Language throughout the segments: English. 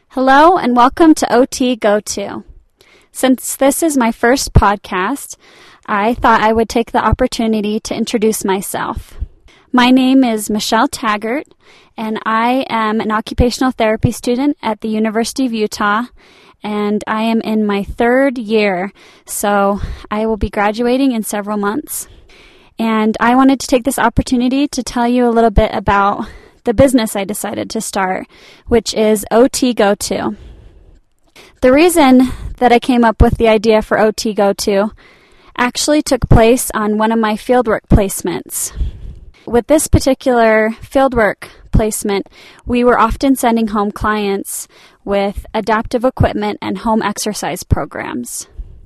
Hello and welcome to OT Go To. Since this is my first podcast, I thought I would take the opportunity to introduce myself. My name is Michelle Taggart, and I am an occupational therapy student at the University of Utah, and I am in my third year, so I will be graduating in several months. And I wanted to take this opportunity to tell you a little bit about the business I decided to start, which is OT Go To. The reason that I came up with the idea for OT Go To actually took place on one of my fieldwork placements. With this particular fieldwork placement, we were often sending home clients with adaptive equipment and home exercise programs.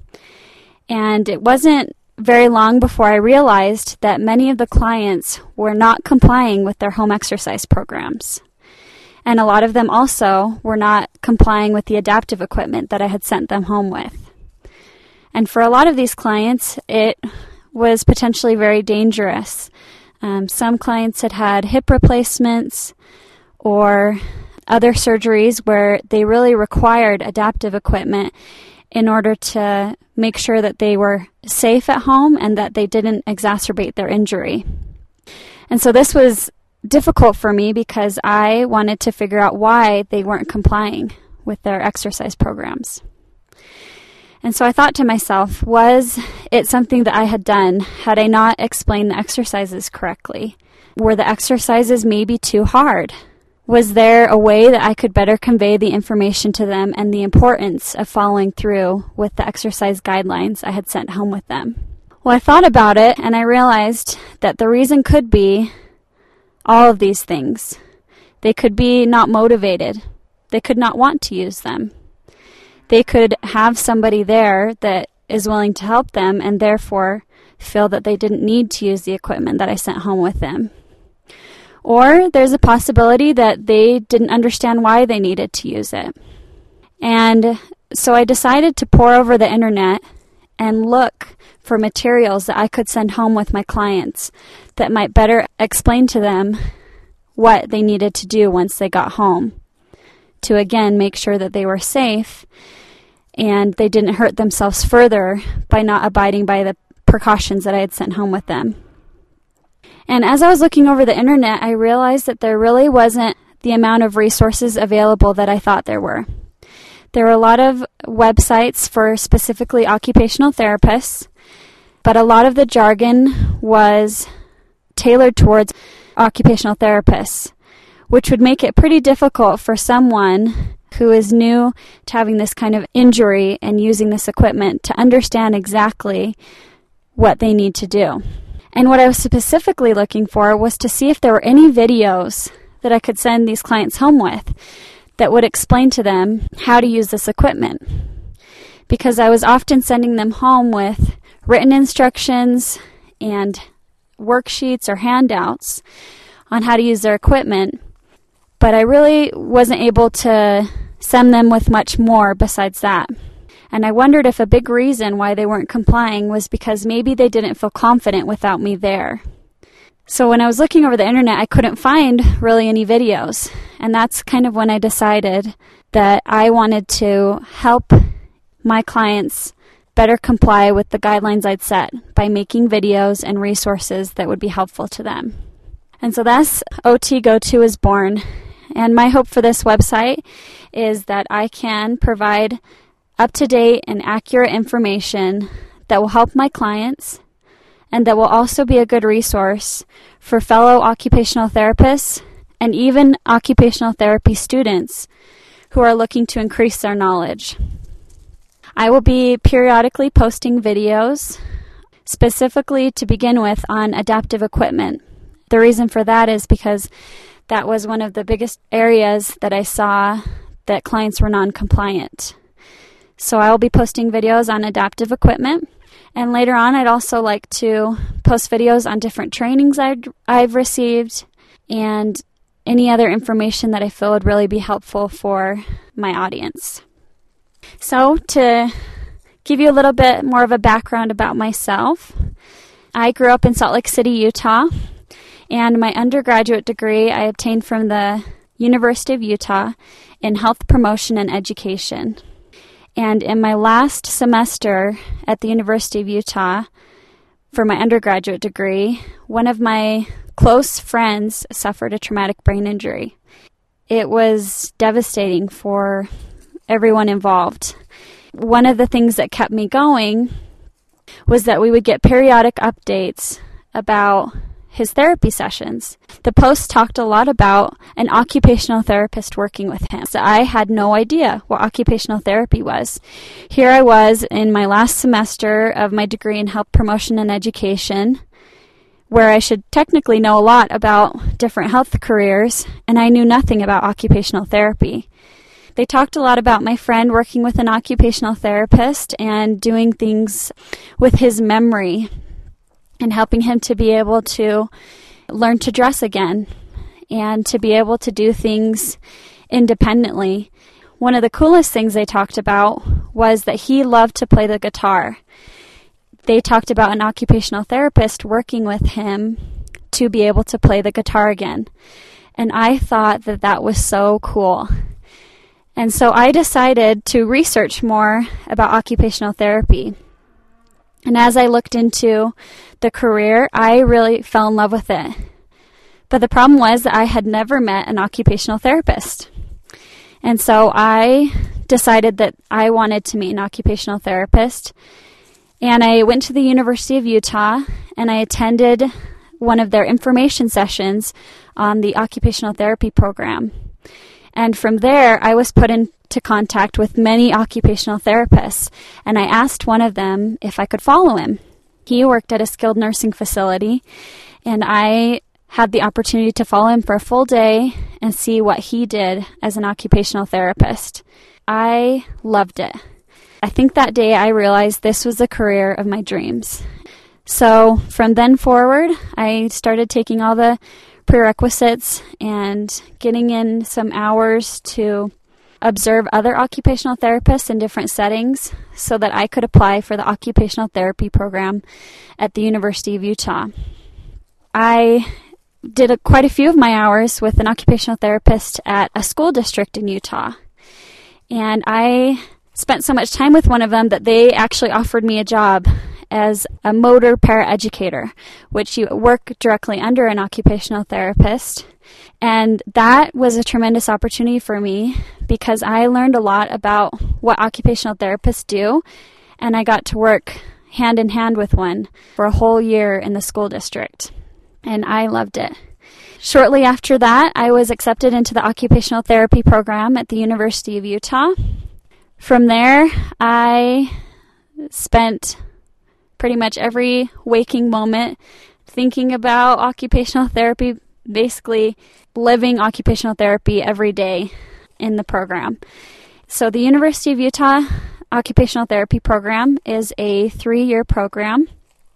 And it wasn't very long before I realized that many of the clients were not complying with their home exercise programs. And a lot of them also were not complying with the adaptive equipment that I had sent them home with. And for a lot of these clients, it was potentially very dangerous. Some clients had had hip replacements or other surgeries where they really required adaptive equipment in order to make sure that they were safe at home and that they didn't exacerbate their injury. And so this was difficult for me because I wanted to figure out why they weren't complying with their exercise programs. And so I thought to myself, was it something that I had done? Had I not explained the exercises correctly? Were the exercises maybe too hard? Was there a way that I could better convey the information to them and the importance of following through with the exercise guidelines I had sent home with them? Well, I thought about it and I realized that the reason could be all of these things. They could be not motivated. They could not want to use them. They could have somebody there that is willing to help them and therefore feel that they didn't need to use the equipment that I sent home with them. Or there's a possibility that they didn't understand why they needed to use it. And so I decided to pore over the internet and look for materials that I could send home with my clients that might better explain to them what they needed to do once they got home to, again, make sure that they were safe and they didn't hurt themselves further by not abiding by the precautions that I had sent home with them. And as I was looking over the internet, I realized that there really wasn't the amount of resources available that I thought there were. There were a lot of websites for specifically occupational therapists, but a lot of the jargon was tailored towards occupational therapists, which would make it pretty difficult for someone who is new to having this kind of injury and using this equipment to understand exactly what they need to do. And what I was specifically looking for was to see if there were any videos that I could send these clients home with that would explain to them how to use this equipment. Because I was often sending them home with written instructions and worksheets or handouts on how to use their equipment, but I really wasn't able to send them with much more besides that. And I wondered if a big reason why they weren't complying was because maybe they didn't feel confident without me there. So when I was looking over the internet, I couldn't find really any videos. And that's kind of when I decided that I wanted to help my clients better comply with the guidelines I'd set by making videos and resources that would be helpful to them. And so thus, OT Go To is born. And my hope for this website is that I can provide up-to-date and accurate information that will help my clients and that will also be a good resource for fellow occupational therapists and even occupational therapy students who are looking to increase their knowledge. I will be periodically posting videos, specifically to begin with on adaptive equipment. The reason for that is because that was one of the biggest areas that I saw that clients were non-compliant. So I will be posting videos on adaptive equipment. And later on, I'd also like to post videos on different trainings I've received and any other information that I feel would really be helpful for my audience. So to give you a little bit more of a background about myself, I grew up in Salt Lake City, Utah, and my undergraduate degree I obtained from the University of Utah in health promotion and education. And in my last semester at the University of Utah for my undergraduate degree, one of my close friends suffered a traumatic brain injury. It was devastating for everyone involved. One of the things that kept me going was that we would get periodic updates about his therapy sessions. The post talked a lot about an occupational therapist working with him. So I had no idea what occupational therapy was. Here I was in my last semester of my degree in health promotion and education, where I should technically know a lot about different health careers, and I knew nothing about occupational therapy. They talked a lot about my friend working with an occupational therapist and doing things with his memory and helping him to be able to learn to dress again and to be able to do things independently. One of the coolest things they talked about was that he loved to play the guitar. They talked about an occupational therapist working with him to be able to play the guitar again. And I thought that that was so cool. And so I decided to research more about occupational therapy. And as I looked into the career, I really fell in love with it. But the problem was that I had never met an occupational therapist. And so I decided that I wanted to meet an occupational therapist. And I went to the University of Utah and I attended one of their information sessions on the occupational therapy program. And from there, I was put into contact with many occupational therapists, and I asked one of them if I could follow him. He worked at a skilled nursing facility, and I had the opportunity to follow him for a full day and see what he did as an occupational therapist. I loved it. I think that day I realized this was the career of my dreams. So from then forward, I started taking all the prerequisites and getting in some hours to observe other occupational therapists in different settings so that I could apply for the occupational therapy program at the University of Utah. I did quite a few of my hours with an occupational therapist at a school district in Utah. And I spent so much time with one of them that they actually offered me a job as a motor paraeducator, which you work directly under an occupational therapist. And that was a tremendous opportunity for me because I learned a lot about what occupational therapists do, and I got to work hand in hand with one for a whole year in the school district, and I loved it. Shortly after that, I was accepted into the occupational therapy program at the University of Utah. From there, I spent pretty much every waking moment thinking about occupational therapy, basically living occupational therapy every day in the program. So the University of Utah Occupational Therapy Program is a 3-year program.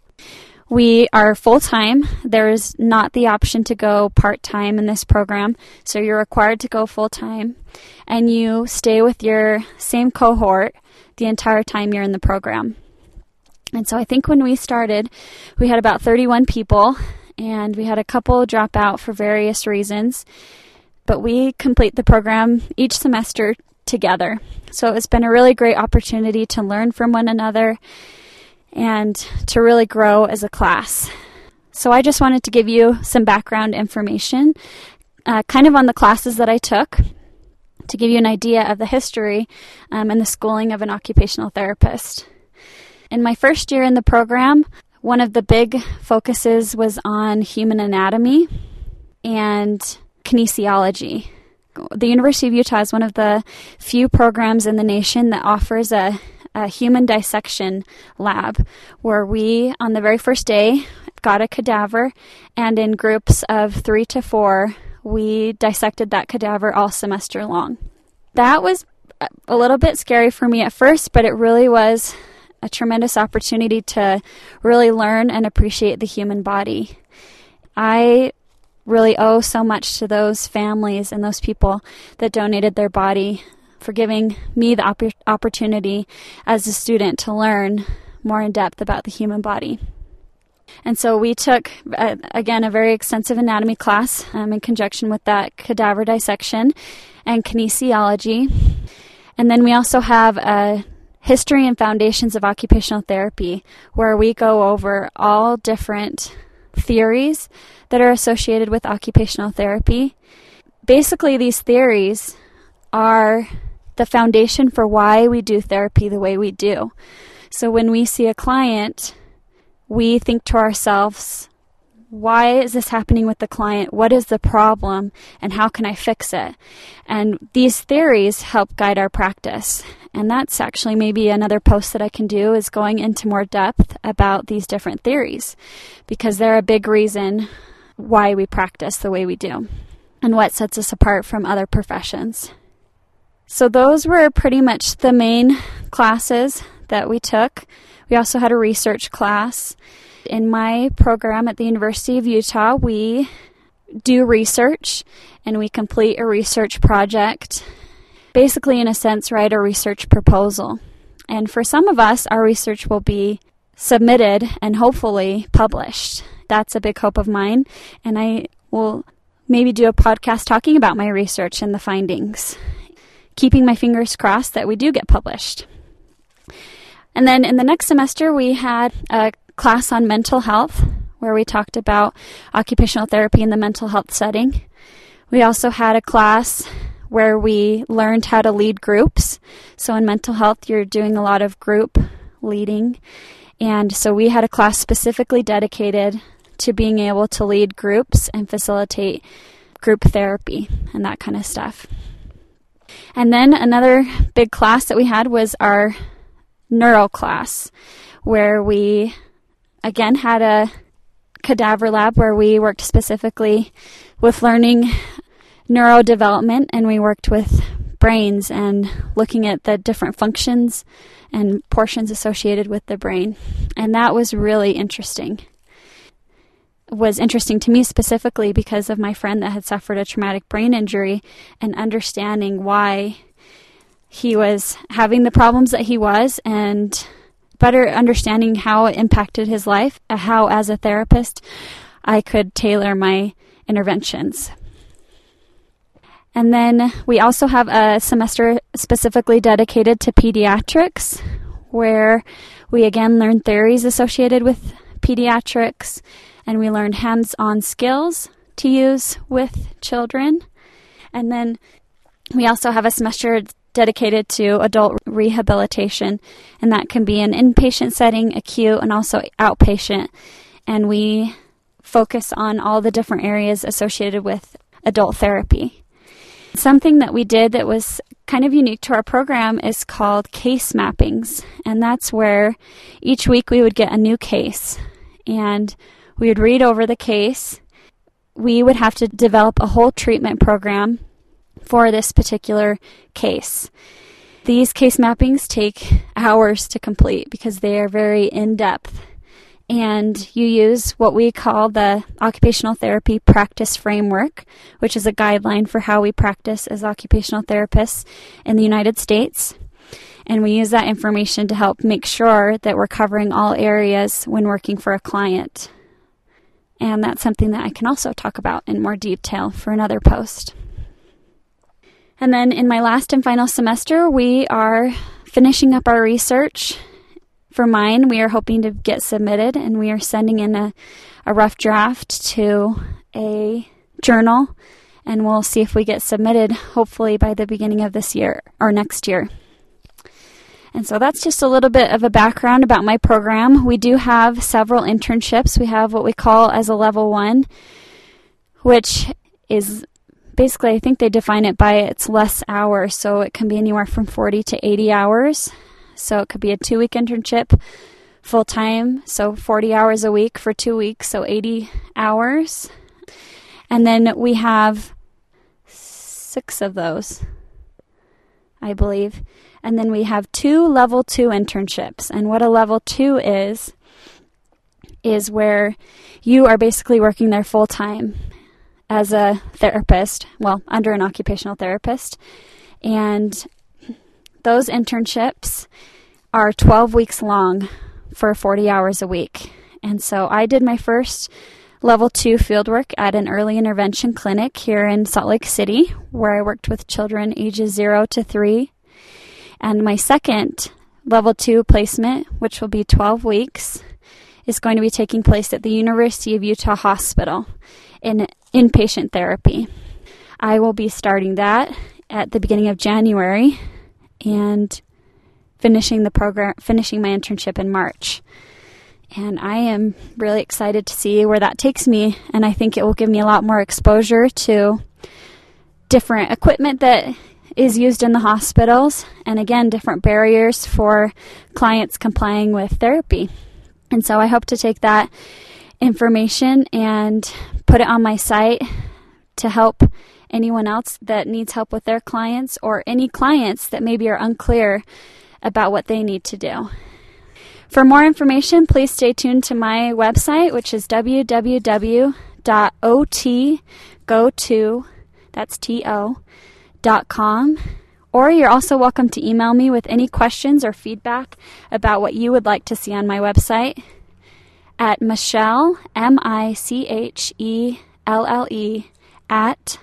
We are full-time. There is not the option to go part-time in this program, so you're required to go full-time, and you stay with your same cohort the entire time you're in the program. And so I think when we started, we had about 31 people, and we had a couple drop out for various reasons, but we complete the program each semester together. So it's been a really great opportunity to learn from one another and to really grow as a class. So I just wanted to give you some background information, kind of on the classes that I took, to give you an idea of the history and the schooling of an occupational therapist. In my first year in the program, one of the big focuses was on human anatomy and kinesiology. The University of Utah is one of the few programs in the nation that offers a human dissection lab where we, on the very first day, got a cadaver, and in groups of 3 to 4, we dissected that cadaver all semester long. That was a little bit scary for me at first, but it really was a tremendous opportunity to really learn and appreciate the human body. I really owe so much to those families and those people that donated their body for giving me the opportunity as a student to learn more in depth about the human body. And so we took, again, a very extensive anatomy class in conjunction with that cadaver dissection and kinesiology. And then we also have a history and foundations of occupational therapy, where we go over all different theories that are associated with occupational therapy. Basically, these theories are the foundation for why we do therapy the way we do. So when we see a client, we think to ourselves, why is this happening with the client? What is the problem? And how can I fix it? And these theories help guide our practice. And that's actually maybe another post that I can do, is going into more depth about these different theories, because they're a big reason why we practice the way we do and what sets us apart from other professions. So those were pretty much the main classes that we took. We also had a research class. In my program at the University of Utah, we do research, and we complete a research project. Basically, in a sense, write a research proposal. And for some of us, our research will be submitted and hopefully published. That's a big hope of mine, and I will maybe do a podcast talking about my research and the findings, keeping my fingers crossed that we do get published. And then in the next semester, we had a class on mental health, where we talked about occupational therapy in the mental health setting. We also had a class where we learned how to lead groups. So in mental health, you're doing a lot of group leading. And so we had a class specifically dedicated to being able to lead groups and facilitate group therapy and that kind of stuff. And then another big class that we had was our neuro class, where we again had a cadaver lab where we worked specifically with learning neurodevelopment, and we worked with brains and looking at the different functions and portions associated with the brain. And that was really interesting. It was interesting to me specifically because of my friend that had suffered a traumatic brain injury, and understanding why he was having the problems that he was, and better understanding how it impacted his life, how as a therapist I could tailor my interventions. And then we also have a semester specifically dedicated to pediatrics, where we again learn theories associated with pediatrics, and we learn hands-on skills to use with children. And then we also have a semester dedicated to adult rehabilitation, and that can be an inpatient setting, acute, and also outpatient. And we focus on all the different areas associated with adult therapy. Something that we did that was kind of unique to our program is called case mappings, and that's where each week we would get a new case, and we would read over the case. We would have to develop a whole treatment program for this particular case. These case mappings take hours to complete because they are very in-depth, and you use what we call the Occupational Therapy Practice Framework, which is a guideline for how we practice as occupational therapists in the United States. And we use that information to help make sure that we're covering all areas when working for a client. And that's something that I can also talk about in more detail for another post. And then in my last and final semester, we are finishing up our research. For mine, we are hoping to get submitted, and we are sending in a rough draft to a journal, and we'll see if we get submitted hopefully by the beginning of this year or next year. And so that's just a little bit of a background about my program. We do have several internships. We have what we call as a level 1, which is basically, I think they define it by its less hours, so it can be anywhere from 40 to 80 hours. So it could be a 2-week internship, full-time, so 40 hours a week for 2 weeks, so 80 hours. And then we have 6 of those, I believe. And then we have 2 level 2 internships. And what a level 2 is where you are basically working there full-time as a therapist, well, under an occupational therapist. And those internships are 12 weeks long for 40 hours a week. And so I did my first Level 2 fieldwork at an early intervention clinic here in Salt Lake City, where I worked with children ages 0 to 3. And my second Level 2 placement, which will be 12 weeks, is going to be taking place at the University of Utah Hospital in inpatient therapy. I will be starting that at the beginning of January and finishing my internship in March. And I am really excited to see where that takes me, and I think it will give me a lot more exposure to different equipment that is used in the hospitals, and again, different barriers for clients complying with therapy. And so I hope to take that information and put it on my site to help anyone else that needs help with their clients, or any clients that maybe are unclear about what they need to do. For more information, please stay tuned to my website, which is www.otgo2.com. Or you're also welcome to email me with any questions or feedback about what you would like to see on my website at Michelle, Michelle, at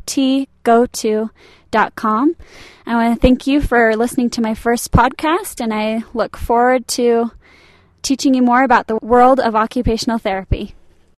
otgo2.com. I want to thank you for listening to my first podcast, and I look forward to teaching you more about the world of occupational therapy.